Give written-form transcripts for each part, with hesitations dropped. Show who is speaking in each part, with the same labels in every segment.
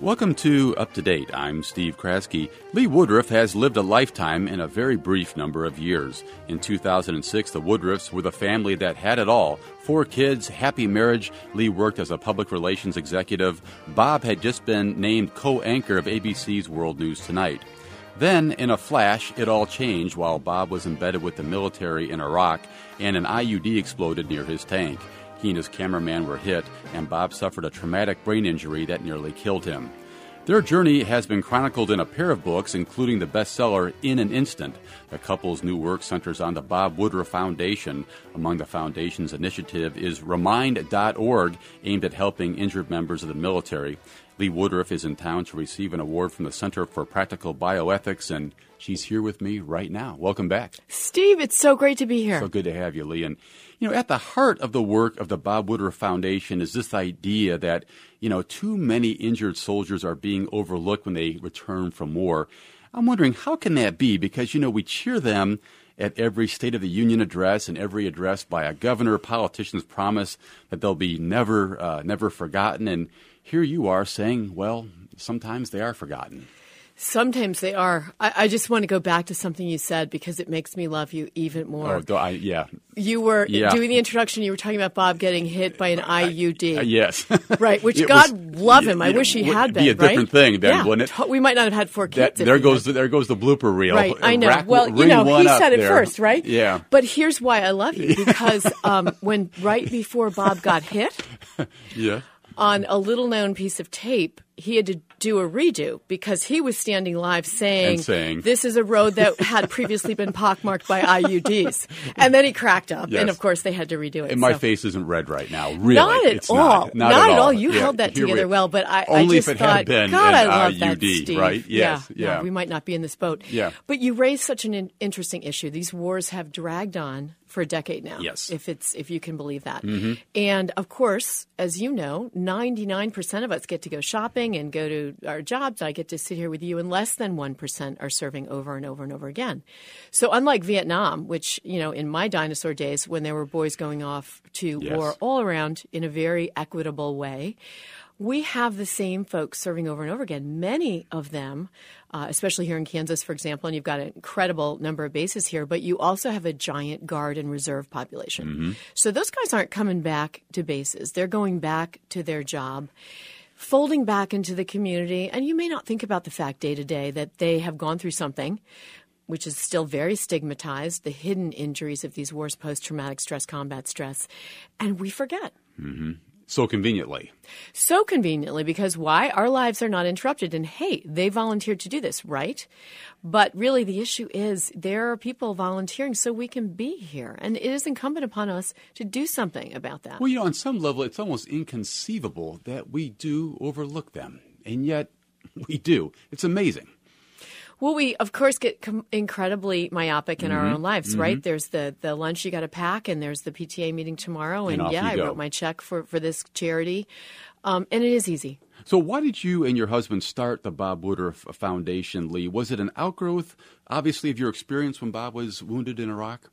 Speaker 1: Welcome to Up to Date. I'm Steve Kraske. Lee Woodruff has lived a lifetime in a very brief number of years. In 2006, the Woodruffs were the family that had it all. 4 kids, happy marriage. Lee worked as a public relations executive. Bob had just been named co-anchor of ABC's World News Tonight. Then, in a flash, it all changed while Bob was embedded with the military in Iraq and an IUD exploded near his tank. He and his cameraman were hit, and Bob suffered a traumatic brain injury that nearly killed him. Their journey has been chronicled in a pair of books, including the bestseller In an Instant. The couple's new work centers on the Bob Woodruff Foundation. Among the foundation's initiative is Remind.org, aimed at helping injured members of the military. Lee Woodruff is in town to receive an award from the Center for Practical Bioethics, and she's here with me right now. Welcome back.
Speaker 2: Steve, it's so great to be here.
Speaker 1: So good to have you, Lee. And, at the heart of the work of the Bob Woodruff Foundation is this idea that, too many injured soldiers are being overlooked when they return from war. I'm wondering, how can that be? Because, we cheer them at every State of the Union address and every address by a governor. Politicians promise that they'll be never forgotten. And here you are saying, well, sometimes they are forgotten.
Speaker 2: Sometimes they are. I just want to go back to something you said because it makes me love you even more.
Speaker 1: Yeah.
Speaker 2: You were doing the introduction. You were talking about Bob getting hit by an IUD.
Speaker 1: Yes.
Speaker 2: Right, which love him. I wish he had been,
Speaker 1: be a different thing then, wouldn't it?
Speaker 2: We might not have had 4 kids.
Speaker 1: There goes the blooper reel.
Speaker 2: Right, I know. He said it first, right?
Speaker 1: Yeah.
Speaker 2: But here's why I love you, because when right before Bob got hit,
Speaker 1: yeah,
Speaker 2: on a little-known piece of tape, he had to do a redo because he was standing live saying this is a road that had previously been pockmarked by IUDs. And then he cracked up, and of course they had to redo it.
Speaker 1: And my face isn't red right now, really.
Speaker 2: Not at all.
Speaker 1: Not at all.
Speaker 2: You held that together well, but I just
Speaker 1: if it
Speaker 2: thought,
Speaker 1: had been
Speaker 2: God,
Speaker 1: an
Speaker 2: I love
Speaker 1: IUD,
Speaker 2: that, Steve.
Speaker 1: Right? Yes.
Speaker 2: Yeah. No, we might not be in this boat.
Speaker 1: Yeah.
Speaker 2: But you raised such an interesting issue. These wars have dragged on for a decade now.
Speaker 1: Yes.
Speaker 2: If you can believe that.
Speaker 1: Mm-hmm.
Speaker 2: And of course, as you know, 99% of us get to go shopping and go to our jobs. I get to sit here with you, and less than 1% are serving over and over and over again. So unlike Vietnam, which, in my dinosaur days when there were boys going off to war all around in a very equitable way, we have the same folks serving over and over again. Many of them, especially here in Kansas, for example, and you've got an incredible number of bases here, but you also have a giant Guard and Reserve population.
Speaker 1: Mm-hmm.
Speaker 2: So those guys aren't coming back to bases. They're going back to their job, folding back into the community. And you may not think about the fact day to day that they have gone through something which is still very stigmatized, the hidden injuries of these wars, post-traumatic stress, combat stress, and we forget.
Speaker 1: Mm-hmm. So conveniently.
Speaker 2: So conveniently, because why? Our lives are not interrupted. And hey, they volunteered to do this, right? But really the issue is there are people volunteering so we can be here. And it is incumbent upon us to do something about that.
Speaker 1: Well, on some level, it's almost inconceivable that we do overlook them. And yet we do. It's amazing.
Speaker 2: Well, we, of course, get incredibly myopic in our own lives, right? There's the lunch you got to pack, and there's the PTA meeting tomorrow. And I wrote my check for this charity. And it is easy.
Speaker 1: So why did you and your husband start the Bob Woodruff Foundation, Lee? Was it an outgrowth, obviously, of your experience when Bob was wounded in Iraq?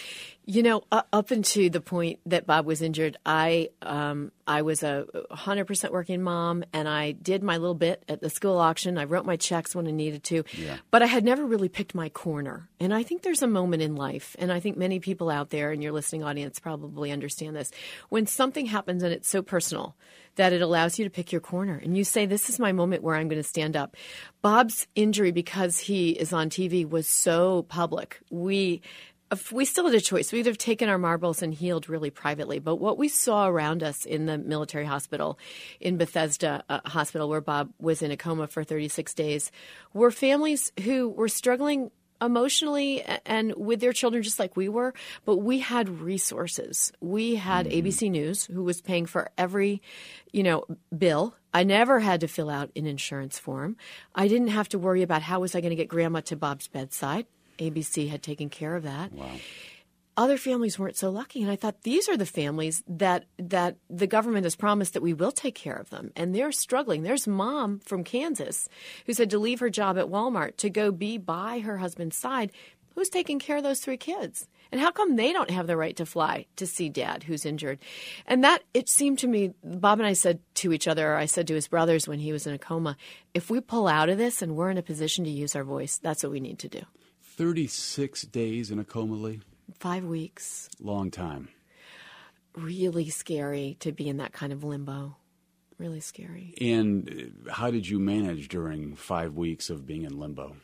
Speaker 2: Up until the point that Bob was injured, I was a 100% working mom, and I did my little bit at the school auction. I wrote my checks when I needed to, but I had never really picked my corner. And I think there's a moment in life, and I think many people out there in your listening audience probably understand this, when something happens and it's so personal that it allows you to pick your corner. And you say, this is my moment where I'm going to stand up. Bob's injury, because he is on TV, was so public. We still had a choice. We would have taken our marbles and healed really privately. But what we saw around us in the military hospital, in Bethesda Hospital, where Bob was in a coma for 36 days, were families who were struggling emotionally and with their children just like we were. But we had resources. We had ABC News, who was paying for every, bill. I never had to fill out an insurance form. I didn't have to worry about how was I going to get grandma to Bob's bedside. ABC had taken care of that.
Speaker 1: Wow.
Speaker 2: Other families weren't so lucky. And I thought, these are the families that the government has promised that we will take care of them. And they're struggling. There's mom from Kansas who's had to leave her job at Walmart to go be by her husband's side, who's taking care of those 3 kids. And how come they don't have the right to fly to see Dad who's injured? And that, it seemed to me, Bob and I said to each other, or I said to his brothers when he was in a coma, if we pull out of this and we're in a position to use our voice, that's what we need to do.
Speaker 1: 36 days in a coma, Lee?
Speaker 2: 5 weeks.
Speaker 1: Long time.
Speaker 2: Really scary to be in that kind of limbo. Really scary.
Speaker 1: And how did you manage during 5 weeks of being in limbo?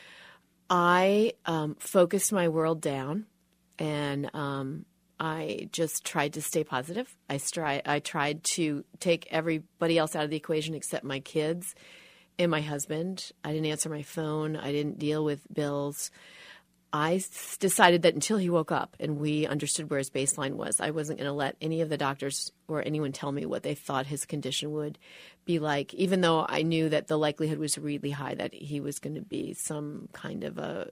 Speaker 2: I focused my world down, and I just tried to stay positive. I tried to take everybody else out of the equation except my kids and my husband. I didn't answer my phone. I didn't deal with bills. I decided that until he woke up and we understood where his baseline was, I wasn't going to let any of the doctors or anyone tell me what they thought his condition would be like, even though I knew that the likelihood was really high that he was going to be some kind of a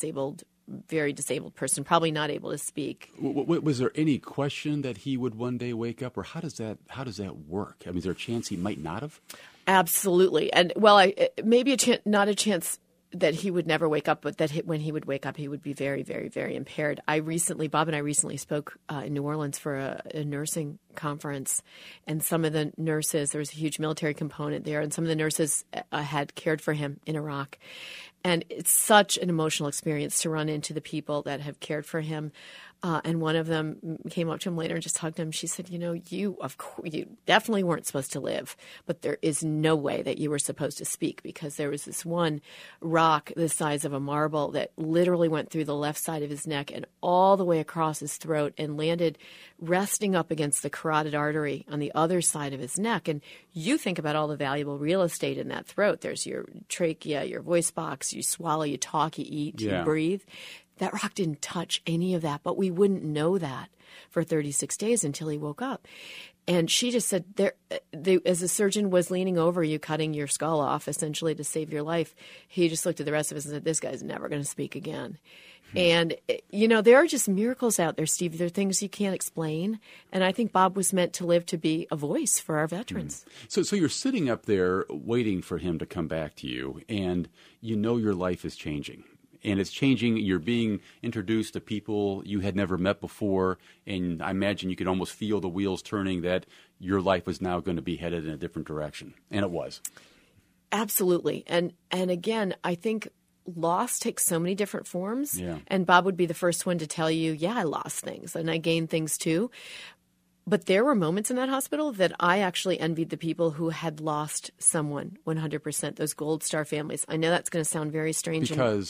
Speaker 2: very disabled person, probably not able to speak.
Speaker 1: Was there any question that he would one day wake up, or how does that work? I mean, is there a chance he might not have?
Speaker 2: Absolutely. And, maybe not a chance that he would never wake up, but that when he would wake up, he would be very, very, very impaired. Bob and I recently spoke in New Orleans for a nursing conference, and some of the nurses, there was a huge military component there, and some of the nurses had cared for him in Iraq. And it's such an emotional experience to run into the people that have cared for him. And one of them came up to him later and just hugged him. She said, you definitely weren't supposed to live, but there is no way that you were supposed to speak, because there was this one rock the size of a marble that literally went through the left side of his neck and all the way across his throat and landed resting up against the carotid artery on the other side of his neck. And you think about all the valuable real estate in that throat. There's your trachea, your voice box, you swallow, you talk, you eat, you breathe. That rock didn't touch any of that, but we wouldn't know that for 36 days until he woke up. And she just said, as a surgeon was leaning over you, cutting your skull off essentially to save your life, he just looked at the rest of us and said, this guy's never going to speak again. And, there are just miracles out there, Steve. There are things you can't explain. And I think Bob was meant to live to be a voice for our veterans.
Speaker 1: So you're sitting up there waiting for him to come back to you, and your life is changing. And it's changing. You're being introduced to people you had never met before. And I imagine you could almost feel the wheels turning that your life was now going to be headed in a different direction. And it was.
Speaker 2: Absolutely. And again, I think loss takes so many different forms.
Speaker 1: Yeah.
Speaker 2: And Bob would be the first one to tell you, I lost things and I gained things too. But there were moments in that hospital that I actually envied the people who had lost someone 100%, those Gold Star families. I know that's going to sound very strange.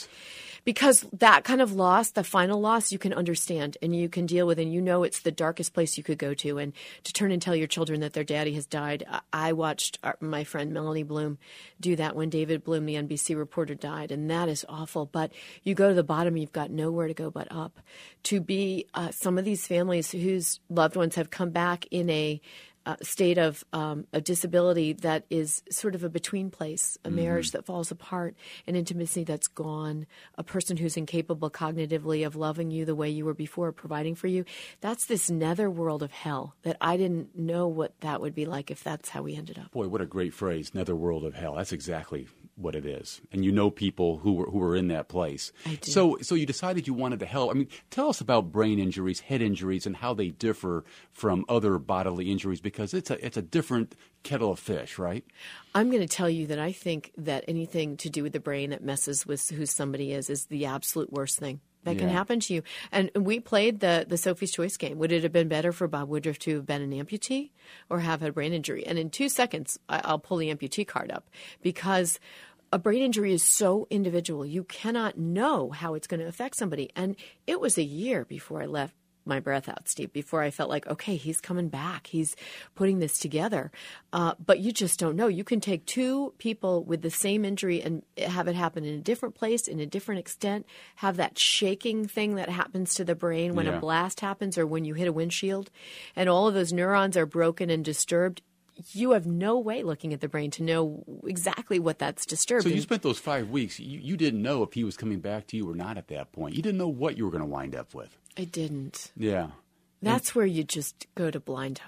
Speaker 2: Because that kind of loss, the final loss, you can understand and you can deal with, and it's the darkest place you could go to. And to turn and tell your children that their daddy has died. I watched my friend Melanie Bloom do that when David Bloom, the NBC reporter, died, and that is awful. But you go to the bottom, you've got nowhere to go but up. To be some of these families whose loved ones have come back in a state of a disability that is sort of a between place, a marriage that falls apart, an intimacy that's gone, a person who's incapable cognitively of loving you the way you were before, providing for you. That's this netherworld of hell that I didn't know what that would be like if that's how we ended up.
Speaker 1: Boy, what a great phrase, netherworld of hell. That's exactly what it is. And people who were in that place.
Speaker 2: I do.
Speaker 1: So you decided you wanted to help. I mean, tell us about brain injuries, head injuries, and how they differ from other bodily injuries, because it's a different kettle of fish, right?
Speaker 2: I'm going to tell you that I think that anything to do with the brain that messes with who somebody is the absolute worst thing that can happen to you. And we played the Sophie's Choice game. Would it have been better for Bob Woodruff to have been an amputee or have had a brain injury? And in 2 seconds, I'll pull the amputee card up, because a brain injury is so individual. You cannot know how it's going to affect somebody. And it was a year before I left my breath out, Steve, before I felt like, okay, he's coming back. He's putting this together. But you just don't know. You can take 2 people with the same injury and have it happen in a different place, in a different extent, have that shaking thing that happens to the brain when a blast happens or when you hit a windshield, and all of those neurons are broken and disturbed. You have no way looking at the brain to know exactly what that's disturbed.
Speaker 1: So you spent those 5 weeks. You didn't know if he was coming back to you or not at that point. You didn't know what you were going to wind up with.
Speaker 2: I didn't.
Speaker 1: Yeah.
Speaker 2: That's where you just go to blind hope.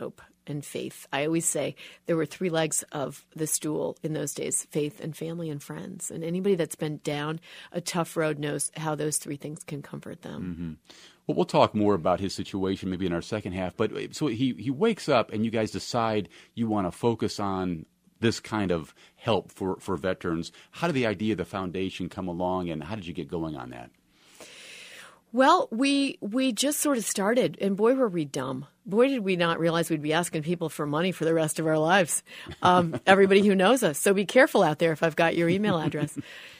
Speaker 2: and faith. I always say there were 3 legs of the stool in those days: faith and family and friends. And anybody that's been down a tough road knows how those 3 things can comfort them.
Speaker 1: Well, we'll talk more about his situation maybe in our second half. But so he wakes up and you guys decide you want to focus on this kind of help for veterans. How did the idea of the foundation come along, and how did you get going on that?
Speaker 2: Well, we just sort of started, and boy, were we dumb. Boy, did we not realize we'd be asking people for money for the rest of our lives. Everybody who knows us. So be careful out there if I've got your email address.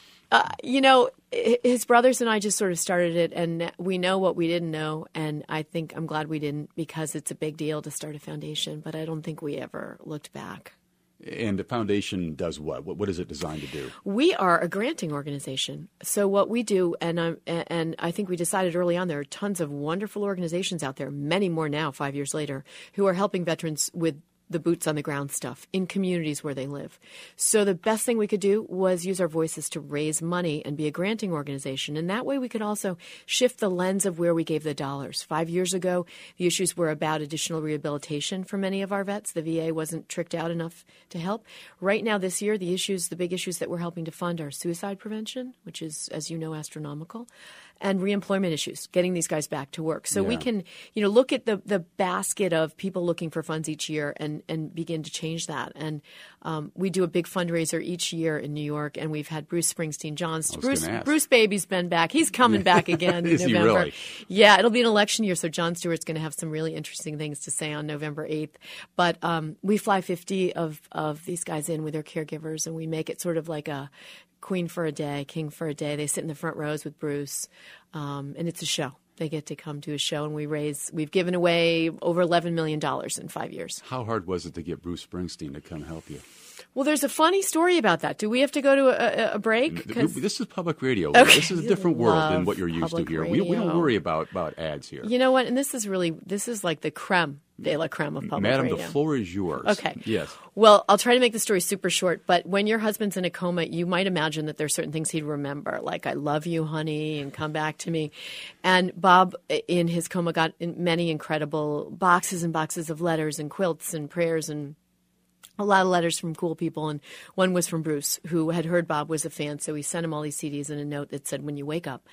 Speaker 2: His brothers and I just sort of started it, and we know what we didn't know, and I'm glad we didn't, because it's a big deal to start a foundation, but I don't think we ever looked back.
Speaker 1: And the foundation does what? What is it designed to do?
Speaker 2: We are a granting organization. So what we do, and I think we decided early on, there are tons of wonderful organizations out there, many more now, 5 years later, who are helping veterans with the boots on the ground stuff in communities where they live. So the best thing we could do was use our voices to raise money and be a granting organization. And that way we could also shift the lens of where we gave the dollars. 5 years ago, the issues were about additional rehabilitation for many of our vets. The VA wasn't tricked out enough to help. Right now, this year, the big issues that we're helping to fund are suicide prevention, which is, as you know, astronomical, and reemployment issues, getting these guys back to work. So we can, look at the basket of people looking for funds each year and begin to change that. And we do a big fundraiser each year in New York, and we've had Bruce Springsteen, Bruce Baby's been back. He's coming back again in
Speaker 1: Is
Speaker 2: November.
Speaker 1: He really?
Speaker 2: Yeah, it'll be an election year, so Jon Stewart's going to have some really interesting things to say on November 8th. But we fly 50 of these guys in with their caregivers, and we make it sort of like a queen for a day, king for a day. They sit in the front rows with Bruce, and it's a show. They get to come to a show, and we've given away over $11 million in 5 years.
Speaker 1: How hard was it to get Bruce Springsteen to come help you?
Speaker 2: Well, there's a funny story about that. Do we have to go to a break?
Speaker 1: This is public radio.
Speaker 2: Okay.
Speaker 1: This is a different world than what you're used to here. We don't worry about ads here.
Speaker 2: You know what? And this is like the creme de la creme of public
Speaker 1: Madam,
Speaker 2: radio.
Speaker 1: the floor is yours.
Speaker 2: Okay.
Speaker 1: Yes.
Speaker 2: Well, I'll try to make the story super short, but when your husband's in a coma, you might imagine that there's certain things he'd remember, like, I love you, honey, and come back to me. And Bob, in his coma, got many incredible boxes and boxes of letters and quilts and prayers and a lot of letters from cool people. And one was from Bruce, who had heard Bob was a fan. So he sent him all these CDs and a note that said, when you wake up,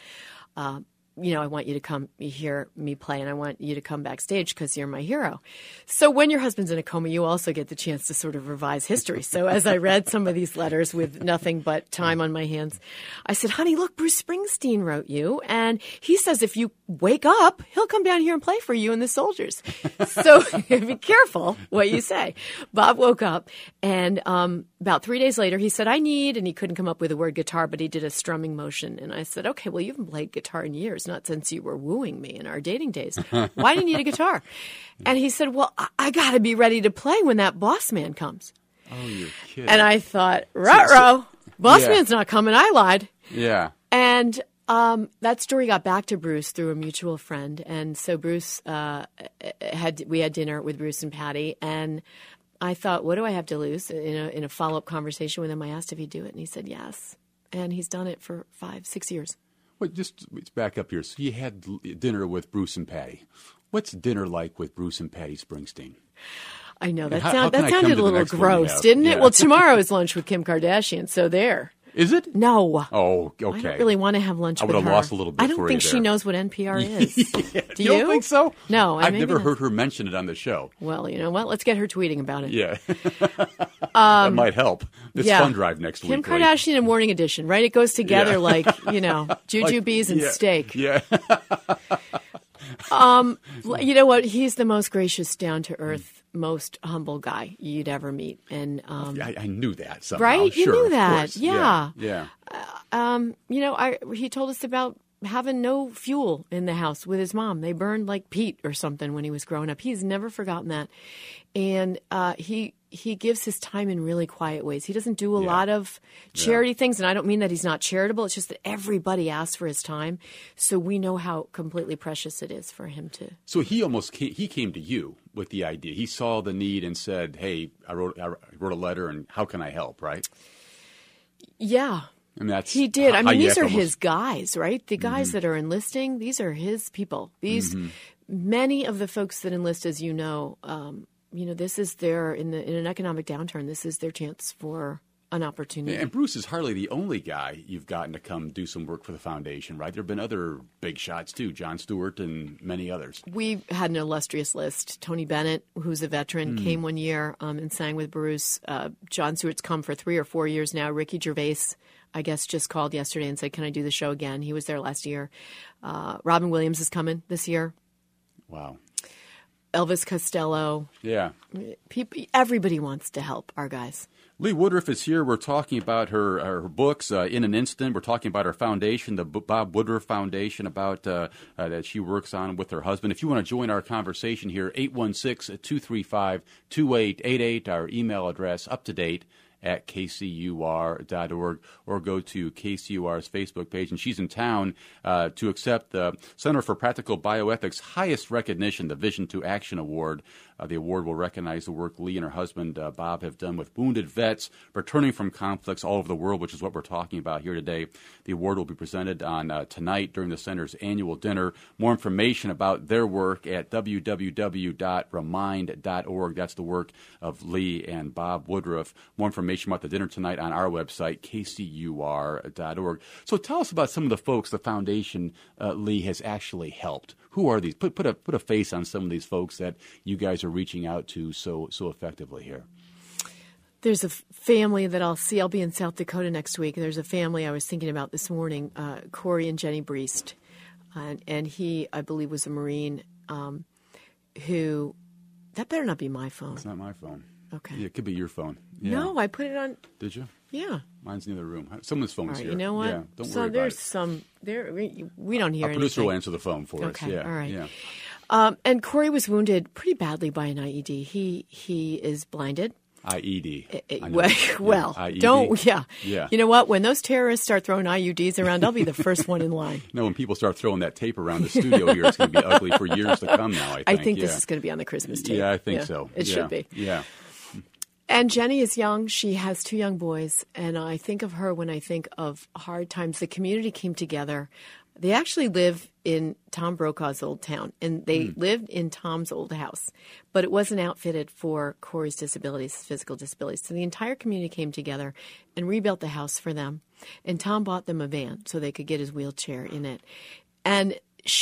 Speaker 2: I want you to come hear me play, and I want you to come backstage because you're my hero. So when your husband's in a coma, you also get the chance to sort of revise history. So as I read some of these letters with nothing but time on my hands, I said, honey, look, Bruce Springsteen wrote you, and he says if you wake up, he'll come down here and play for you and the soldiers. So be careful what you say. Bob woke up, and about 3 days later, he said, and he couldn't come up with the word guitar, but he did a strumming motion. And I said, okay, well, you haven't played guitar in years, not since you were wooing me in our dating days. Why do you need a guitar? And he said, well, I got to be ready to play when that boss man comes.
Speaker 1: Oh, you're kidding.
Speaker 2: And I thought, ruh-roh, boss man's not coming. I lied.
Speaker 1: Yeah.
Speaker 2: And that story got back to Bruce through a mutual friend. And so Bruce, we had dinner with Bruce and Patty, and I thought, what do I have to lose? In a follow-up conversation with him, I asked if he'd do it, and he said yes. And he's done it for 5-6 years.
Speaker 1: Wait, let's back up here. So you had dinner with Bruce and Patty. What's dinner like with Bruce and Patty Springsteen?
Speaker 2: I know, that
Speaker 1: how
Speaker 2: sounded a little gross, didn't it?
Speaker 1: Yeah.
Speaker 2: Well, tomorrow is lunch with Kim Kardashian, so there.
Speaker 1: Is it?
Speaker 2: No.
Speaker 1: Oh, okay.
Speaker 2: I don't really want to have lunch with her.
Speaker 1: I would have lost a little bit
Speaker 2: I don't think she knows what NPR is. Do
Speaker 1: you don't think so?
Speaker 2: No.
Speaker 1: I've never heard her mention it on the show.
Speaker 2: Well, you know what? Let's get her tweeting about it.
Speaker 1: Yeah. That might help. This fund drive next week.
Speaker 2: Kim Kardashian and Morning Edition, right? It goes together like, jujubes and steak.
Speaker 1: Yeah.
Speaker 2: You know what? He's the most gracious, down-to-earth, most humble guy you'd ever meet. And
Speaker 1: I knew that somehow.
Speaker 2: Right?
Speaker 1: Sure,
Speaker 2: you knew
Speaker 1: of
Speaker 2: that.
Speaker 1: course.
Speaker 2: Yeah.
Speaker 1: Yeah.
Speaker 2: He told us about having no fuel in the house with his mom. They burned like peat or something when he was growing up. He's never forgotten that. And he gives his time in really quiet ways. He doesn't do a lot of charity things, and I don't mean that he's not charitable. It's just that everybody asks for his time, so we know how completely precious it is for him to.
Speaker 1: So he came to you with the idea. He saw the need and said, "Hey, I wrote a letter, and how can I help?" Right?
Speaker 2: Yeah.
Speaker 1: And that's
Speaker 2: he did. I mean, these are his guys, right? The guys that are enlisting, these are his people. Many of the folks that enlist, as you know, this is their in an economic downturn. This is their chance for an opportunity.
Speaker 1: And Bruce is hardly the only guy you've gotten to come do some work for the foundation, right? There have been other big shots, too, Jon Stewart and many others.
Speaker 2: We had an illustrious list. Tony Bennett, who's a veteran, came one year and sang with Bruce. Jon Stewart's come for 3 or 4 years now. Ricky Gervais, I guess, just called yesterday and said, can I do the show again? He was there last year. Robin Williams is coming this year.
Speaker 1: Wow.
Speaker 2: Elvis Costello.
Speaker 1: Yeah.
Speaker 2: Everybody wants to help our guys.
Speaker 1: Lee Woodruff is here. We're talking about her books in an instant. We're talking about her foundation, the Bob Woodruff Foundation, about that she works on with her husband. If you want to join our conversation here, 816-235-2888, our email address, up-to-date at kcur.org, or go to KCUR's Facebook page. And she's in town to accept the Center for Practical Bioethics' highest recognition, the Vision to Action Award. The award will recognize the work Lee and her husband, Bob, have done with wounded vets returning from conflicts all over the world, which is what we're talking about here today. The award will be presented on tonight during the Center's annual dinner. More information about their work at www.remind.org. That's the work of Lee and Bob Woodruff. More information about the dinner tonight on our website, kcur.org. So tell us about some of the folks the foundation, Lee, has actually helped. Who are these? Put a face on some of these folks that you guys are reaching out to so effectively here.
Speaker 2: There's a family that I'll see. I'll be in South Dakota next week. There's a family I was thinking about this morning, Corey and Jenny Briest. And he, I believe, was a Marine who – that better not be my phone.
Speaker 1: It's not my phone.
Speaker 2: Okay.
Speaker 1: Yeah, it could be your phone. Yeah.
Speaker 2: No, I put it on.
Speaker 1: Did you?
Speaker 2: Yeah.
Speaker 1: Mine's in the other room. Someone's phone's here.
Speaker 2: You know what?
Speaker 1: Yeah, don't
Speaker 2: so
Speaker 1: worry
Speaker 2: there's
Speaker 1: about it.
Speaker 2: some there. We don't hear
Speaker 1: Our producer
Speaker 2: anything.
Speaker 1: will answer the phone for us.
Speaker 2: Okay,
Speaker 1: Yeah.
Speaker 2: all right.
Speaker 1: Yeah.
Speaker 2: And Corey was wounded pretty badly by an IED. He is blinded.
Speaker 1: IED.
Speaker 2: Well,
Speaker 1: IED.
Speaker 2: don't. Yeah.
Speaker 1: Yeah.
Speaker 2: You know what? When those terrorists start throwing IUDs around, I'll be the first one in line.
Speaker 1: No, when people start throwing that tape around the studio here, it's going to be ugly for years to come now, I think.
Speaker 2: This is going to be on the Christmas tape.
Speaker 1: Yeah, I think so.
Speaker 2: It should be.
Speaker 1: Yeah.
Speaker 2: And Jenny is young. She has 2 young boys. And I think of her when I think of hard times. The community came together. They actually live in Tom Brokaw's old town, and they lived in Tom's old house. But it wasn't outfitted for Corey's disabilities, physical disabilities. So the entire community came together and rebuilt the house for them. And Tom bought them a van so they could get his wheelchair in it. And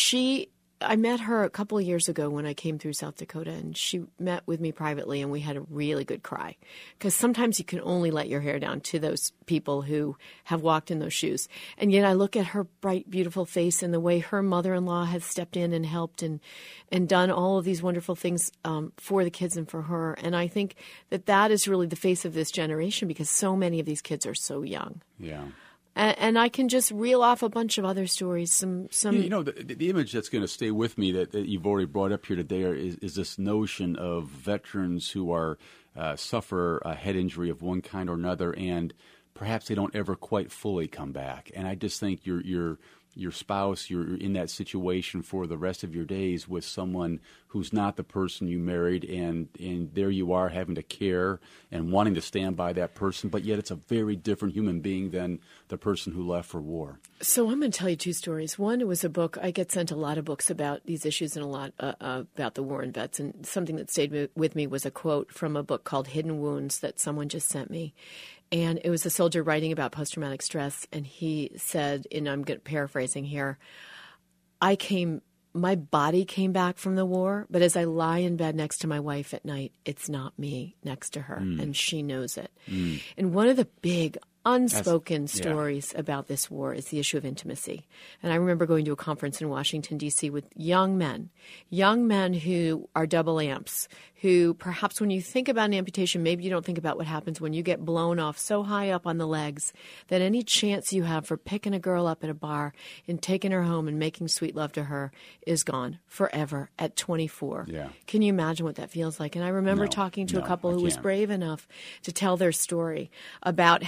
Speaker 2: I met her a couple of years ago when I came through South Dakota, and she met with me privately, and we had a really good cry. Because sometimes you can only let your hair down to those people who have walked in those shoes. And yet I look at her bright, beautiful face and the way her mother-in-law has stepped in and helped and done all of these wonderful things for the kids and for her. And I think that is really the face of this generation, because so many of these kids are so young.
Speaker 1: Yeah.
Speaker 2: And I can just reel off a bunch of other stories. Some.
Speaker 1: The image that's going to stay with me that you've already brought up here today is this notion of veterans who are suffer a head injury of one kind or another, and perhaps they don't ever quite fully come back. And I just think your spouse, you're in that situation for the rest of your days with someone who's not the person you married, and there you are having to care and wanting to stand by that person, but yet it's a very different human being than the person who left for war.
Speaker 2: So I'm going to tell you 2 stories. One, it was a book. I get sent a lot of books about these issues and a lot about the war and vets, and something that stayed with me was a quote from a book called Hidden Wounds that someone just sent me. And it was a soldier writing about post-traumatic stress, and he said, and I'm paraphrasing here, my body came back from the war, but as I lie in bed next to my wife at night, it's not me next to her, and she knows it. And one of the big unspoken stories about this war is the issue of intimacy. And I remember going to a conference in Washington, D.C. with young men who are double amps, who perhaps when you think about an amputation, maybe you don't think about what happens when you get blown off so high up on the legs that any chance you have for picking a girl up at a bar and taking her home and making sweet love to her is gone forever at 24.
Speaker 1: Yeah.
Speaker 2: Can you imagine what that feels like? And I remember talking to a couple who was brave enough to tell their story about how they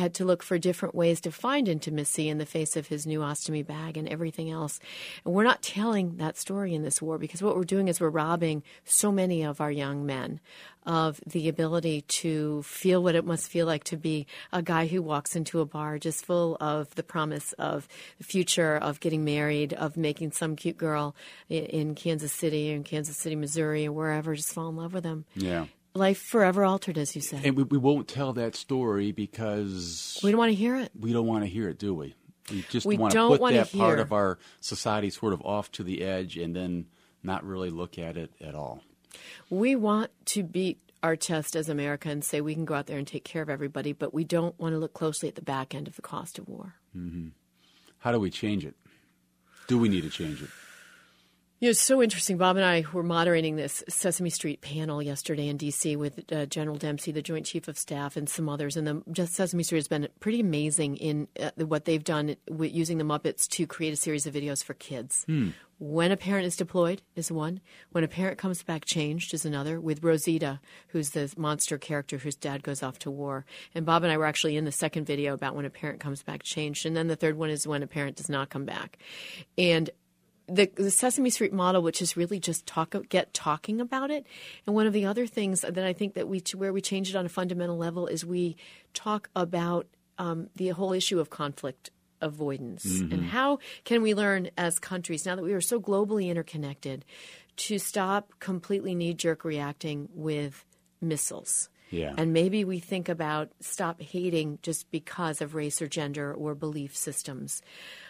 Speaker 2: had to look for different ways to find intimacy in the face of his new ostomy bag and everything else. And we're not telling that story in this war, because what we're doing is we're robbing so many of our young men of the ability to feel what it must feel like to be a guy who walks into a bar just full of the promise of the future, of getting married, of making some cute girl in Kansas City or in Kansas City, Missouri, or wherever just fall in love with him.
Speaker 1: Yeah.
Speaker 2: Life forever altered, as you said.
Speaker 1: And we won't tell that story because
Speaker 2: we don't want to hear it.
Speaker 1: We don't want to hear it, do we? We just
Speaker 2: we
Speaker 1: want
Speaker 2: don't
Speaker 1: to put that part
Speaker 2: hear.
Speaker 1: of our society sort of off to the edge and then not really look at it at all.
Speaker 2: We want to beat our chest as America and say we can go out there and take care of everybody, but we don't want to look closely at the back end of the cost of war.
Speaker 1: Mm-hmm. How do we change it? Do we need to change it?
Speaker 2: You know, it's so interesting. Bob and I were moderating this Sesame Street panel yesterday in D.C. with General Dempsey, the Joint Chief of Staff, and some others. And Sesame Street has been pretty amazing in what they've done with using the Muppets to create a series of videos for kids. When a parent is deployed is one. When a parent comes back changed is another, with Rosita, who's the monster character whose dad goes off to war. And Bob and I were actually in the second video about when a parent comes back changed. And then the third one is when a parent does not come back. And the Sesame Street model, which is really just get talking about it. And one of the other things that I think that where we change it on a fundamental level is we talk about the whole issue of conflict avoidance. Mm-hmm. And how can we learn as countries, now that we are so globally interconnected, to stop completely knee-jerk reacting with missiles.
Speaker 1: Yeah.
Speaker 2: And maybe we think about stop hating just because of race or gender or belief systems.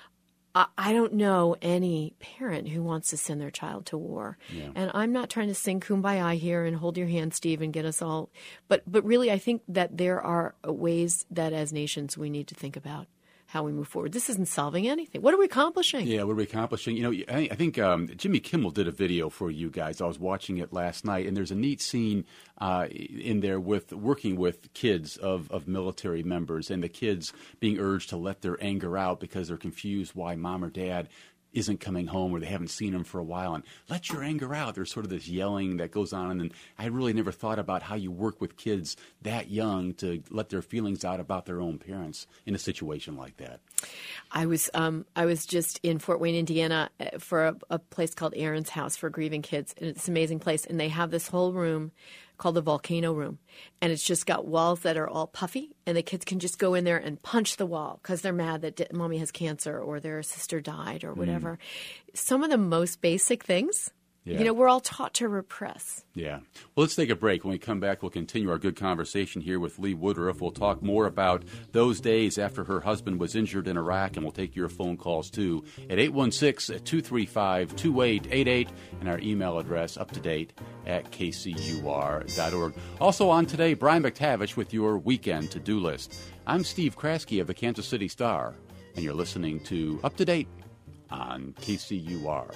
Speaker 2: I don't know any parent who wants to send their child to war. Yeah. And I'm not trying to sing Kumbaya here and hold your hand, Steve, and get us all. But really, I think that there are ways that as nations we need to think about how we move forward. This isn't solving anything. What are we accomplishing?
Speaker 1: Yeah, what are we accomplishing? You know, I think Jimmy Kimmel did a video for you guys. I was watching it last night, and there's a neat scene in there with working with kids of military members, and the kids being urged to let their anger out because they're confused why mom or dad isn't coming home or they haven't seen him for a while. And let your anger out. There's sort of this yelling that goes on. And I really never thought about how you work with kids that young to let their feelings out about their own parents in a situation like that.
Speaker 2: I was just in Fort Wayne, Indiana for a place called Aaron's House for grieving kids. And it's an amazing place. And they have this whole room called the Volcano Room. And it's just got walls that are all puffy, and the kids can just go in there and punch the wall because they're mad that mommy has cancer or their sister died or whatever. Some of the most basic things, you know, we're all taught to repress.
Speaker 1: Yeah. Well, let's take a break. When we come back, we'll continue our good conversation here with Lee Woodruff. We'll talk more about those days after her husband was injured in Iraq, and we'll take your phone calls, too, at 816-235-2888, and our email address, uptodate@kcur.org. Also on today, Brian McTavish with your Weekend To-Do List. I'm Steve Kraske of the Kansas City Star, and you're listening to Up to Date on KCUR.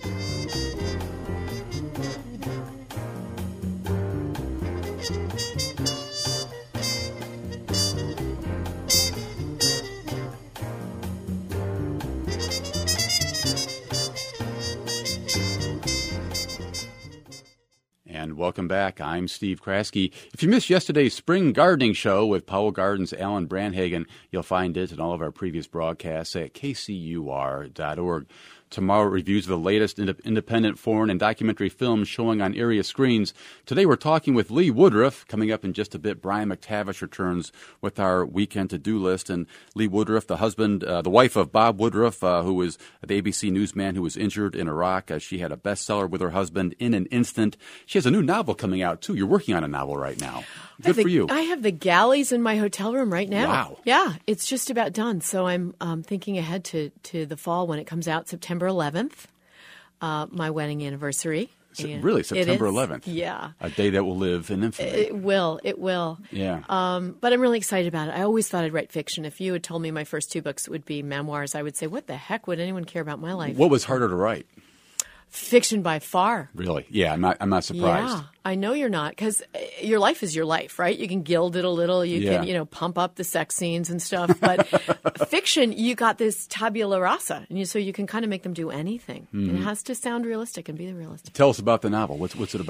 Speaker 1: And welcome back. I'm Steve Kraske. If you missed yesterday's spring gardening show with Powell Gardens' Alan Brandhagen, you'll find it in all of our previous broadcasts at kcur.org. Tomorrow, reviews of the latest independent foreign and documentary films showing on area screens. Today, we're talking with Lee Woodruff. Coming up in just a bit, Brian McTavish returns with our Weekend To-Do List. And Lee Woodruff, the wife of Bob Woodruff, who was the ABC newsman who was injured in Iraq. She had a bestseller with her husband, In an Instant. She has a new novel coming out, too. You're working on a novel right now. Good for you.
Speaker 2: I have the galleys in my hotel room right now.
Speaker 1: Wow.
Speaker 2: Yeah, it's just about done. So I'm thinking ahead to the fall when it comes out, September 11th, my wedding anniversary.
Speaker 1: Really, September 11th?
Speaker 2: Yeah.
Speaker 1: A day that will live in infamy.
Speaker 2: It will.
Speaker 1: Yeah.
Speaker 2: But I'm really excited about it. I always thought I'd write fiction. If you had told me my first two books would be memoirs, I would say, what the heck would anyone care about my life?
Speaker 1: What was harder to write?
Speaker 2: Fiction by far.
Speaker 1: Really? Yeah, I'm not surprised.
Speaker 2: Yeah, I know you're not, because your life is your life, right? You can gild it a little, you can, pump up the sex scenes and stuff. But fiction, you got this tabula rasa, and so you can kind of make them do anything. Mm-hmm. And it has to sound realistic and be realistic.
Speaker 1: Tell us about the novel. What's it about?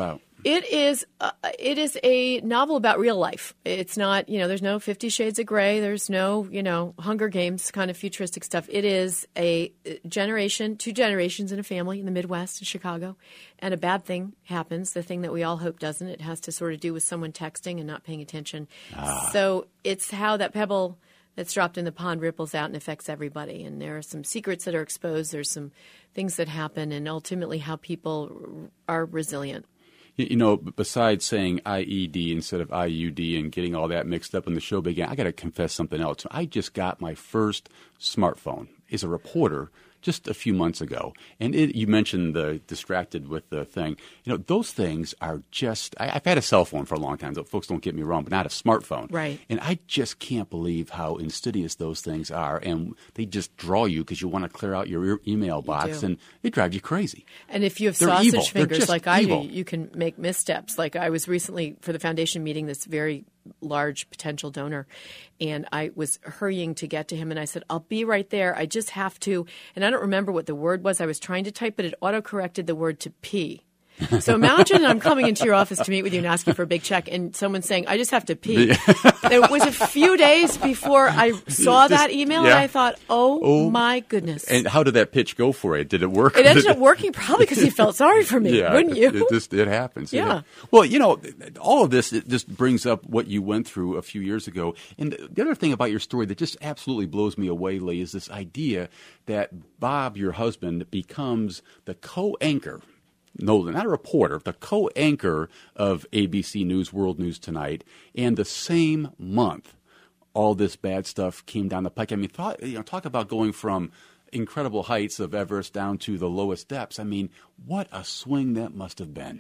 Speaker 2: It is a novel about real life. It's not, there's no 50 Shades of Grey. There's no, Hunger Games kind of futuristic stuff. It is a generation, 2 generations in a family in the Midwest in Chicago, and a bad thing happens, the thing that we all hope doesn't. It has to sort of do with someone texting and not paying attention. So it's how that pebble that's dropped in the pond ripples out and affects everybody. And there are some secrets that are exposed. There's some things that happen, and ultimately how people are resilient.
Speaker 1: Besides saying IED instead of IUD and getting all that mixed up when the show began, I got to confess something else. I just got my first smartphone as a reporter just a few months ago. And you mentioned the distracted with the thing. Those things are just – I've had a cell phone for a long time. Folks, don't get me wrong, but not a smartphone.
Speaker 2: Right.
Speaker 1: And I just can't believe how insidious those things are. And they just draw you because you want to clear out your email box, and they drive you crazy.
Speaker 2: And if you have
Speaker 1: They're
Speaker 2: sausage
Speaker 1: evil.
Speaker 2: fingers like
Speaker 1: evil.
Speaker 2: I do, you can make missteps. Like I was recently for the foundation meeting this very large potential donor, and I was hurrying to get to him, and I said, I'll be right there. I just have to, and I don't remember what the word was. I was trying to type, but it auto-corrected the word to pee. So imagine I'm coming into your office to meet with you and ask you for a big check, and someone's saying, I just have to pee. It was a few days before I saw that email, and I thought, oh my goodness.
Speaker 1: And how did that pitch go for you? Did it work?
Speaker 2: It ended up working probably because he felt sorry for me, wouldn't you?
Speaker 1: It happens.
Speaker 2: Yeah.
Speaker 1: Well, all of this, it just brings up what you went through a few years ago. And the other thing about your story that just absolutely blows me away, Lee, is this idea that Bob, your husband, becomes the co-anchor. No, not a reporter, the co-anchor of ABC News, World News Tonight, and the same month, all this bad stuff came down the pike. I mean, talk about going from incredible heights of Everest down to the lowest depths. I mean, what a swing that must have been.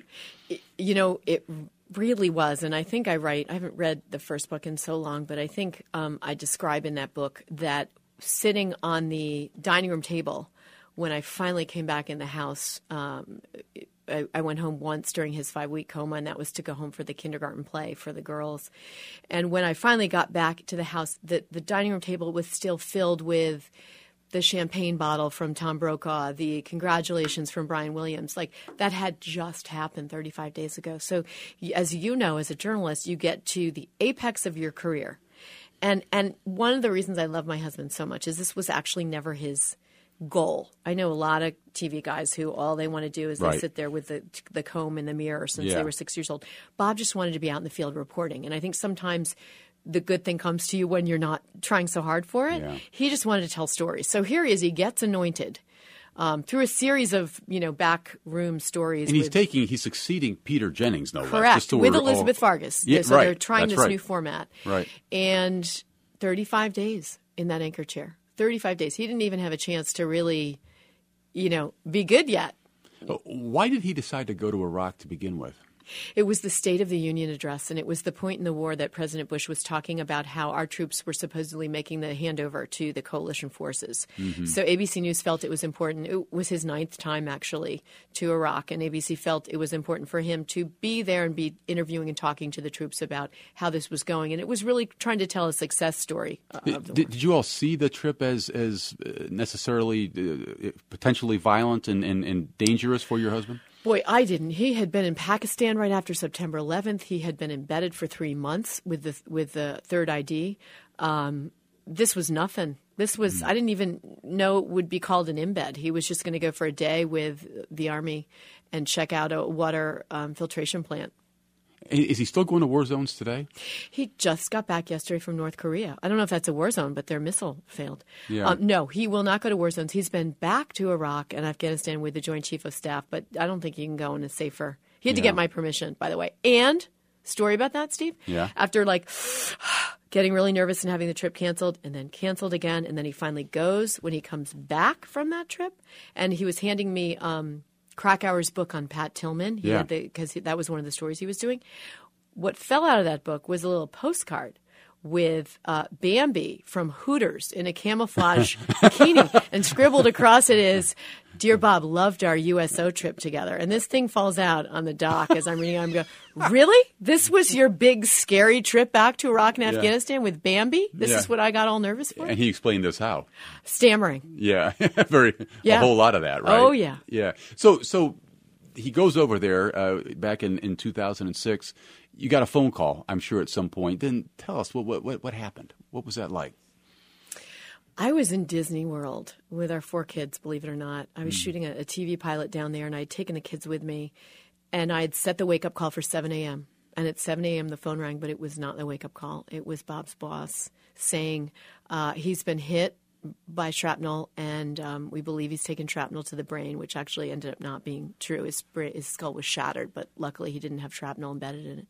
Speaker 2: It really was, and I think I haven't read the first book in so long, but I think I describe in that book that sitting on the dining room table when I finally came back in the house, I went home once during his 5-week coma, and that was to go home for the kindergarten play for the girls. And when I finally got back to the house, the dining room table was still filled with the champagne bottle from Tom Brokaw, the congratulations from Brian Williams. Like, that had just happened 35 days ago. So as you know, as a journalist, you get to the apex of your career. And one of the reasons I love my husband so much is this was actually never his goal. I know a lot of TV guys who all they want to do is they sit there with the comb in the mirror since they were 6 years old. Bob just wanted to be out in the field reporting. And I think sometimes the good thing comes to you when you're not trying so hard for it. Yeah. He just wanted to tell stories. So here he is. He gets anointed through a series of, back room stories.
Speaker 1: And he's succeeding Peter Jennings, no less.
Speaker 2: Correct. With Elizabeth Vargas.
Speaker 1: Yeah,
Speaker 2: so they're trying this new format.
Speaker 1: Right.
Speaker 2: And 35 days in that anchor chair. 35 days. He didn't even have a chance to really, be good yet.
Speaker 1: Why did he decide to go to Iraq to begin with?
Speaker 2: It was the State of the Union address, and it was the point in the war that President Bush was talking about how our troops were supposedly making the handover to the coalition forces. Mm-hmm. So ABC News felt it was important. It was his 9th time, actually, to Iraq, and ABC felt it was important for him to be there and be interviewing and talking to the troops about how this was going. And it was really trying to tell a success story of the war.
Speaker 1: Did you all see the trip as necessarily potentially violent and dangerous for your husband?
Speaker 2: Boy, I didn't. He had been in Pakistan right after September 11th. He had been embedded for 3 months with the third ID. This was nothing. This was I didn't even know it would be called an embed. He was just going to go for a day with the Army and check out a water filtration plant.
Speaker 1: Is he still going to war zones today?
Speaker 2: He just got back yesterday from North Korea. I don't know if that's a war zone, but their missile failed.
Speaker 1: Yeah.
Speaker 2: No, he will not go to war zones. He's been back to Iraq and Afghanistan with the Joint Chief of Staff, but I don't think he can go in a safer. He had to get my permission, by the way. And story about that, Steve?
Speaker 1: Yeah.
Speaker 2: After getting really nervous and having the trip canceled and then canceled again, and then he finally goes when he comes back from that trip, and he was handing me Krakauer's book on Pat Tillman, because that was one of the stories he was doing. What fell out of that book was a little postcard with Bambi from Hooters in a camouflage bikini, and scribbled across it is, "Dear Bob, loved our USO trip together." And this thing falls out on the dock as I'm reading it. I'm going, really? This was your big scary trip back to Iraq and Afghanistan with Bambi? This is what I got all nervous for?
Speaker 1: And he explained this how?
Speaker 2: Stammering.
Speaker 1: Yeah, a whole lot of that, right?
Speaker 2: Oh, yeah.
Speaker 1: Yeah. So he goes over there back in 2006. You got a phone call, I'm sure, at some point. Then tell us what happened. What was that like?
Speaker 2: I was in Disney World with our 4 kids, believe it or not. I was shooting a TV pilot down there, and I'd taken the kids with me, and I'd set the wake-up call for 7 a.m. And at 7 a.m. the phone rang, but it was not the wake-up call. It was Bob's boss saying he's been hit by shrapnel, and we believe he's taken shrapnel to the brain, which actually ended up not being true. His skull was shattered, but luckily he didn't have shrapnel embedded in it.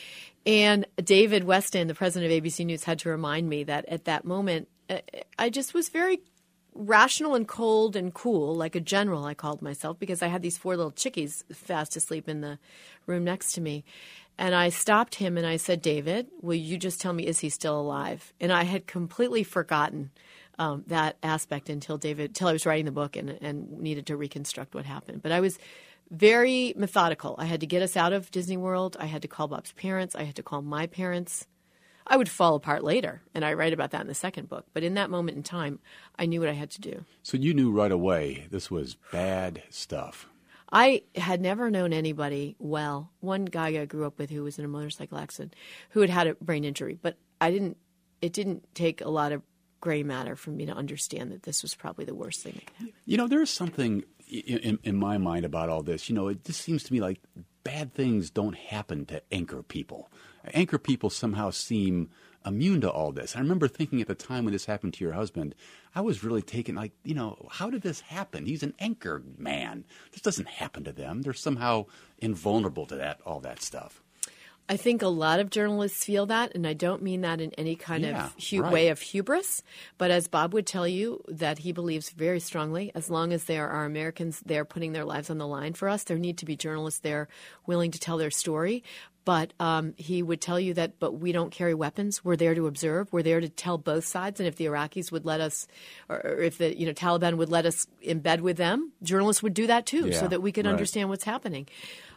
Speaker 2: And David Weston, the president of ABC News, had to remind me that at that moment, I just was very rational and cold and cool, like a general, I called myself, because I had these 4 little chickies fast asleep in the room next to me. And I stopped him and I said, David, will you just tell me, is he still alive? And I had completely forgotten that aspect until I was writing the book and needed to reconstruct what happened. But I was very methodical. I had to get us out of Disney World. I had to call Bob's parents. I had to call my parents. I would fall apart later, and I write about that in the second book. But in that moment in time, I knew what I had to do.
Speaker 1: So you knew right away this was bad stuff.
Speaker 2: I had never known anybody well. One guy I grew up with who was in a motorcycle accident who had a brain injury, but it didn't take a lot of gray matter for me to understand that this was probably the worst thing that could happen.
Speaker 1: You know, there's something in my mind about all this. You know, it just seems to me like bad things don't happen to anchor people. Anchor people somehow seem immune to all this. I remember thinking at the time when this happened to your husband, I was really taken like, you know, how did this happen? He's an anchor man. This doesn't happen to them. They're somehow invulnerable to all that stuff.
Speaker 2: I think a lot of journalists feel that, and I don't mean that in any kind of way of hubris. But as Bob would tell you, that he believes very strongly, as long as there are Americans there putting their lives on the line for us, there need to be journalists there willing to tell their story. But he would tell you that, but we don't carry weapons. We're there to observe. We're there to tell both sides. And if the Iraqis would let us, or if the Taliban would let us in bed with them, journalists would do that too, so that we could understand what's happening.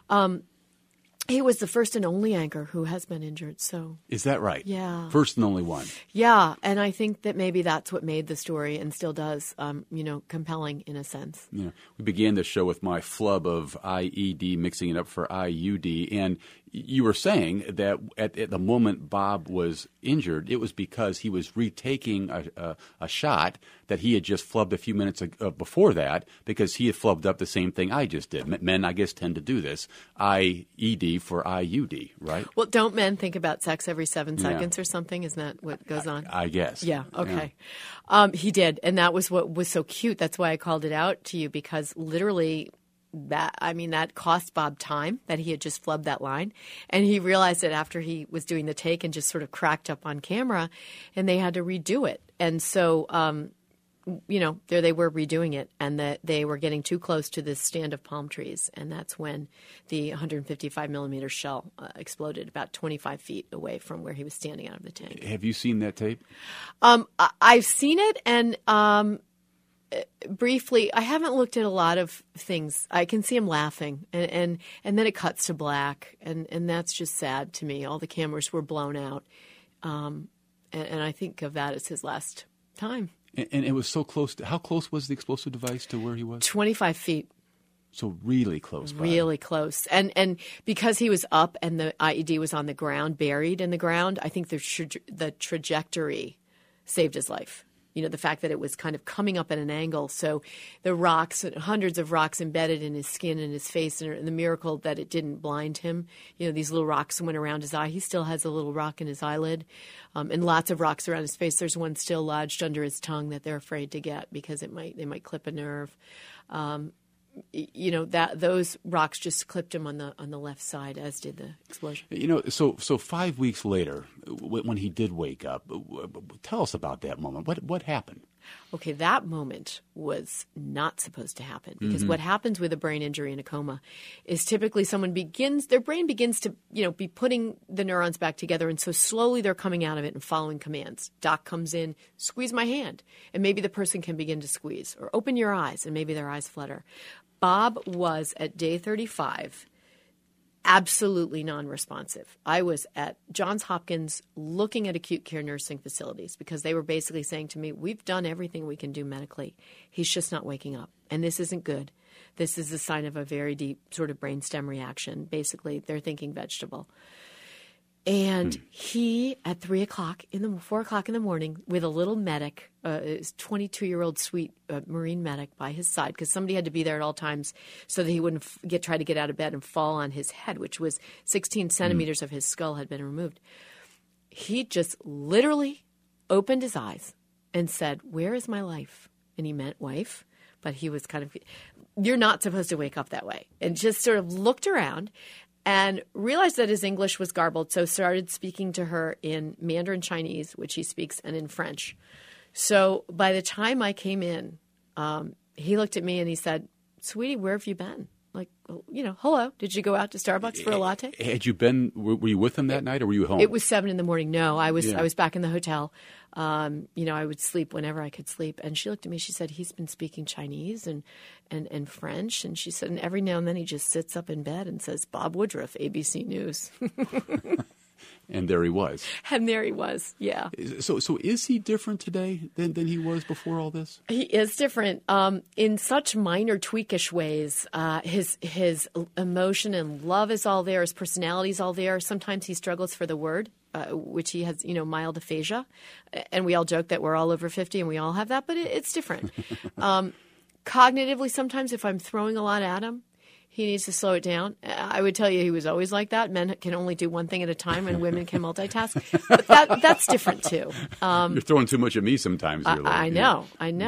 Speaker 2: He was the first and only anchor who has been injured. So
Speaker 1: is that right?
Speaker 2: Yeah.
Speaker 1: First and only one.
Speaker 2: Yeah, and I think that maybe that's what made the story, and still does, compelling in a sense.
Speaker 1: Yeah. We began the show with my flub of IED, mixing it up for IUD, and you were saying that at the moment Bob was injured, it was because he was retaking a shot that he had just flubbed a few minutes before that, because he had flubbed up the same thing I just did. Men, I guess, tend to do this. IED for IUD, right?
Speaker 2: Well, don't men think about sex every 7 seconds or something? Isn't that what goes on?
Speaker 1: I guess.
Speaker 2: Yeah, okay. Yeah. He did, and that was what was so cute. That's why I called it out to you, because literally that cost Bob time, that he had just flubbed that line. And he realized it after he was doing the take and just sort of cracked up on camera, and they had to redo it. And so, there they were redoing it, and that they were getting too close to this stand of palm trees. And that's when the 155 millimeter shell exploded about 25 feet away from where he was standing out of the tank.
Speaker 1: Have you seen that tape?
Speaker 2: I've seen it, and briefly, I haven't looked at a lot of things. I can see him laughing, and then it cuts to black, and that's just sad to me. All the cameras were blown out, and I think of that as his last time.
Speaker 1: And it was so close. How close was the explosive device to where he was?
Speaker 2: 25 feet.
Speaker 1: So really close by.
Speaker 2: Really close. And because he was up and the IED was on the ground, buried in the ground, I think the trajectory saved his life. The fact that it was kind of coming up at an angle. So the rocks, hundreds of rocks embedded in his skin and his face, and the miracle that it didn't blind him. These little rocks went around his eye. He still has a little rock in his eyelid, and lots of rocks around his face. There's one still lodged under his tongue that they're afraid to get because they might clip a nerve. Those rocks just clipped him on the left side, as did the explosion.
Speaker 1: So 5 weeks later, when he did wake up, tell us about that moment. What happened?
Speaker 2: Okay, that moment was not supposed to happen, because what happens with a brain injury in a coma is typically their brain begins to, be putting the neurons back together, and so slowly they're coming out of it and following commands. Doc comes in, squeeze my hand, and maybe the person can begin to squeeze, or open your eyes, and maybe their eyes flutter. Bob was at day 35 absolutely non-responsive. I was at Johns Hopkins looking at acute care nursing facilities, because they were basically saying to me, we've done everything we can do medically. He's just not waking up, and this isn't good. This is a sign of a very deep sort of brainstem reaction. Basically, they're thinking vegetable. And he, at 4 o'clock in the morning, with a little medic, his 22-year-old sweet Marine medic by his side, because somebody had to be there at all times so that he wouldn't try to get out of bed and fall on his head, which was 16 centimeters of his skull had been removed. He just literally opened his eyes and said, "Where is my life?" And he meant wife, but he was kind of, you're not supposed to wake up that way. And just sort of looked around and realized that his English was garbled, so started speaking to her in Mandarin Chinese, which he speaks, and in French. So by the time I came in, he looked at me and he said, "Sweetie, where have you been? Like, hello, did you go out to Starbucks for a latte?"
Speaker 1: Had you been, were you with him that night or were you home?
Speaker 2: It was 7 a.m. No, I was back in the hotel. I would sleep whenever I could sleep. And she looked at me, she said, "He's been speaking Chinese and French." And she said, and every now and then he just sits up in bed and says, "Bob Woodruff, ABC News."
Speaker 1: And there he was.
Speaker 2: And there he was, yeah.
Speaker 1: So is he different today than he was before all this?
Speaker 2: He is different in such minor tweakish ways. His emotion and love is all there. His personality is all there. Sometimes he struggles for the word, which he has, mild aphasia. And we all joke that we're all over 50 and we all have that, but it's different. Cognitively, sometimes if I'm throwing a lot at him, he needs to slow it down. I would tell you he was always like that. Men can only do one thing at a time and women can multitask. But that's different too.
Speaker 1: You're throwing too much at me sometimes.
Speaker 2: I know.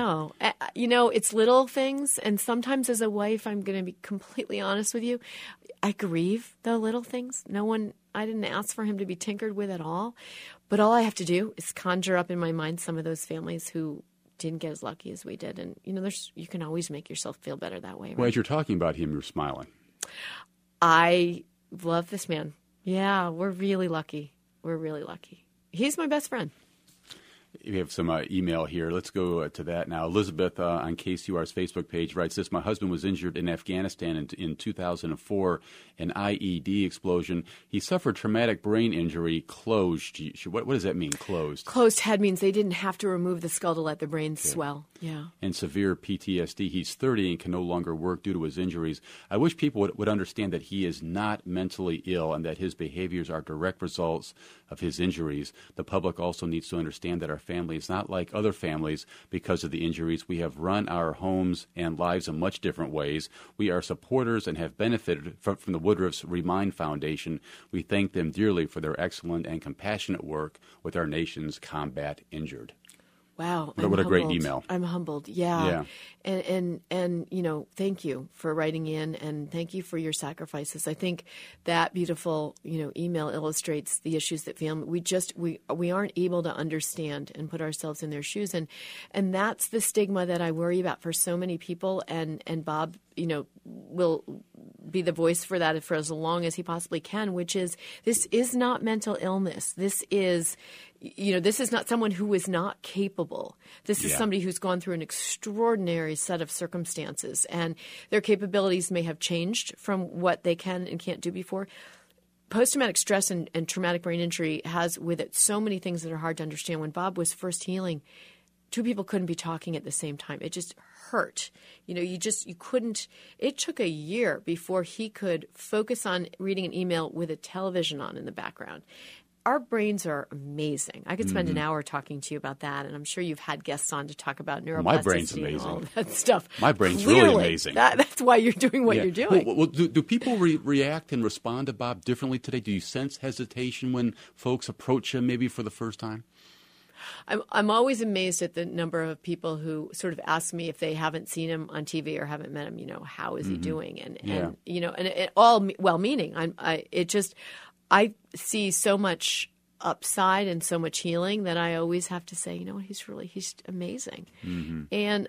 Speaker 2: It's little things. And sometimes as a wife, I'm going to be completely honest with you, I grieve the little things. I didn't ask for him to be tinkered with at all. But all I have to do is conjure up in my mind some of those families who didn't get as lucky as we did. And, you can always make yourself feel better that way. Right?
Speaker 1: Well, as you're talking about him, you're smiling.
Speaker 2: I love this man. Yeah, we're really lucky. We're really lucky. He's my best friend.
Speaker 1: We have some email here. Let's go to that now. Elizabeth on KCUR's Facebook page writes this: "My husband was injured in Afghanistan in 2004, an IED explosion. He suffered traumatic brain injury, closed." What does that mean, closed?
Speaker 2: Closed head means they didn't have to remove the skull to let the brain swell. Yeah.
Speaker 1: And severe PTSD. He's 30 and can no longer work due to his injuries. I wish people would understand that he is not mentally ill and that his behaviors are direct results of his injuries. The public also needs to understand that our family is not like other families because of the injuries. We have run our homes and lives in much different ways. We are supporters and have benefited from the Woodruff's Remind Foundation. We thank them dearly for their excellent and compassionate work with our nation's combat injured.
Speaker 2: Wow.
Speaker 1: What a great email.
Speaker 2: I'm humbled. Yeah. And thank you for writing in and thank you for your sacrifices. I think that beautiful, email illustrates the issues that family, we aren't able to understand and put ourselves in their shoes. And that's the stigma that I worry about for so many people. And Bob, will be the voice for that for as long as he possibly can, which is this is not mental illness. This is not someone who is not capable. This is somebody who's gone through an extraordinary set of circumstances, and their capabilities may have changed from what they can and can't do before. Post-traumatic stress and traumatic brain injury has with it so many things that are hard to understand. When Bob was first healing, two people couldn't be talking at the same time. It just hurt. You couldn't. It took a year before he could focus on reading an email with a television on in the background. Our brains are amazing. I could spend an hour talking to you about that, and I'm sure you've had guests on to talk about neuroplasticity.
Speaker 1: My brain's amazing.
Speaker 2: And all that stuff.
Speaker 1: My brain's
Speaker 2: Clearly,
Speaker 1: really amazing.
Speaker 2: That's why you're doing what you're doing.
Speaker 1: Well, do people react and respond to Bob differently today? Do you sense hesitation when folks approach him maybe for the first time?
Speaker 2: I'm always amazed at the number of people who sort of ask me if they haven't seen him on TV or haven't met him. How is he doing? And it all well-meaning. I see so much upside and so much healing that I always have to say, he's amazing. Mm-hmm. And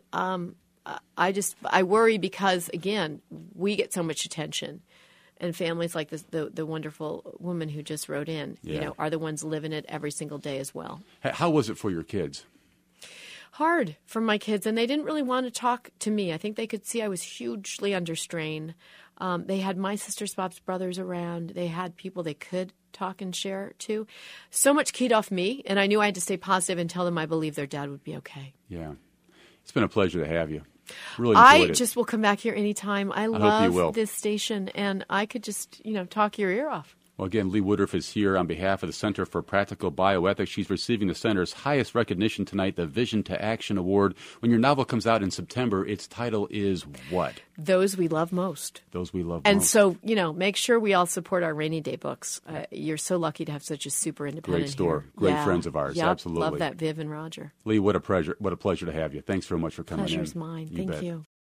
Speaker 2: I worry because, again, we get so much attention. And families like this, the wonderful woman who just wrote in, are the ones living it every single day as well.
Speaker 1: How was it for your kids?
Speaker 2: Hard for my kids, and they didn't really want to talk to me. I think they could see I was hugely under strain. They had my sisters, Bob's brothers around. They had people they could talk and share to. So much keyed off me, and I knew I had to stay positive and tell them I believe their dad would be okay.
Speaker 1: Yeah. It's been a pleasure to have you. Really enjoyed it.
Speaker 2: I just will come back here anytime. I
Speaker 1: hope you
Speaker 2: love
Speaker 1: will.
Speaker 2: this station, and I could just, talk your ear off.
Speaker 1: Well, again, Lee Woodruff is here on behalf of the Center for Practical Bioethics. She's receiving the center's highest recognition tonight, the Vision to Action Award. When your novel comes out in September, its title is what?
Speaker 2: Those We Love Most.
Speaker 1: Those We Love
Speaker 2: And
Speaker 1: Most.
Speaker 2: so, make sure we all support our rainy day books. You're so lucky to have such a super independent
Speaker 1: Great store.
Speaker 2: here.
Speaker 1: Great
Speaker 2: Yeah.
Speaker 1: friends of ours.
Speaker 2: Yep.
Speaker 1: Absolutely.
Speaker 2: Love that, Viv and Roger.
Speaker 1: Lee, what a pleasure to have you. Thanks very much for coming in.
Speaker 2: Pleasure's mine.
Speaker 1: You
Speaker 2: Thank
Speaker 1: bet.
Speaker 2: you.